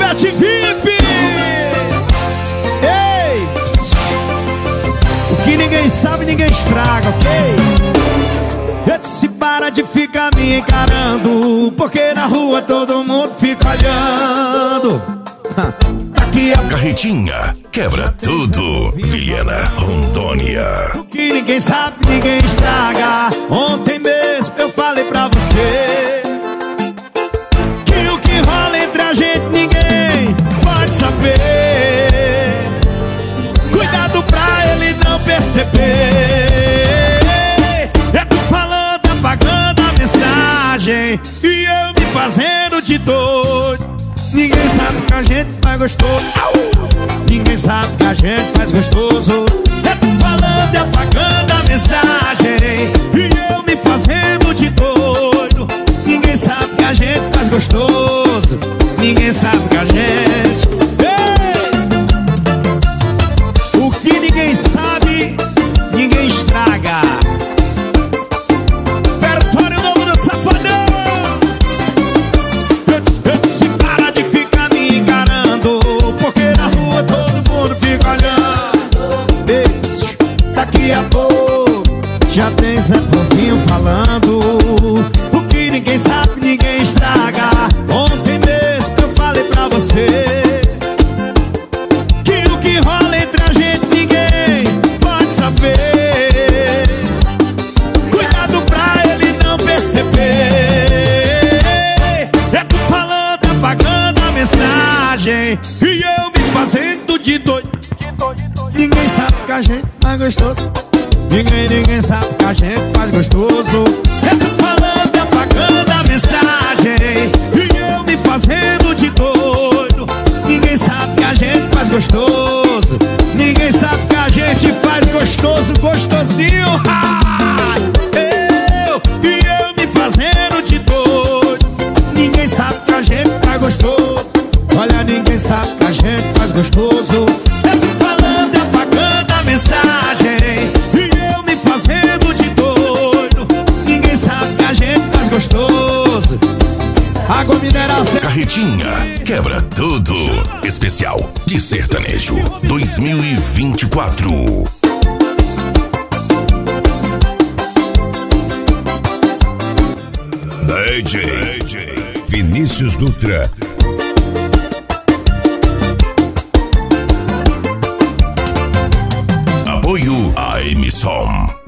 Chat VIP. Ei, o que ninguém sabe, ninguém estraga, ok? Eu disse para de ficar me encarando, porque na rua todo mundo fica olhando. Aqui a Carretinha quebra tudo. Vilhena, Rondônia. O que ninguém sabe, ninguém estraga. Ontem mesmo eu falei pra você que o que rola entre a gente ninguém pode saber. Cuidado pra ele não perceber. Eu tô falando, apagando a mensagem e eu me fazendo de doido. Ninguém sabe que a gente faz gostoso. Ninguém sabe que a gente faz gostoso. Eu tô falando e apagando a mensagem e eu me fazendo de doido. Ninguém sabe que a gente faz gostoso. Ninguém sabe que a gente... Ei! O que ninguém sabe, ninguém estraga. Repertório novo do Safadão. Eu disse para de ficar me encarando, porque na rua todo mundo fica olhando. Daqui a pouco já tem Zé Povinho falando. O que ninguém sabe, ninguém estraga. Ontem mesmo eu falei pra você que o que rola entre a gente ninguém pode saber. Cuidado pra ele não perceber. Eu tô falando, apagando a mensagem e eu me fazendo de doido. Ninguém sabe que a gente faz gostoso. Ninguém sabe que a gente faz gostoso. Eu tô falando, apagando a mensagem e eu me fazendo de doido. Ninguém sabe que a gente faz gostoso. Ninguém sabe que a gente faz gostoso, gostosinho. Eu me fazendo de doido. Ninguém sabe que a gente faz gostoso. Olha, ninguém sabe que a gente faz gostoso. Eu tô falando, apagando a mensagem e eu me fazendo de doido. Ninguém sabe que a gente faz gostoso. Água mineral. Carretinha quebra tudo. Especial de sertanejo 2024. DJ Vinícius Dutra. Apoio a Emissom.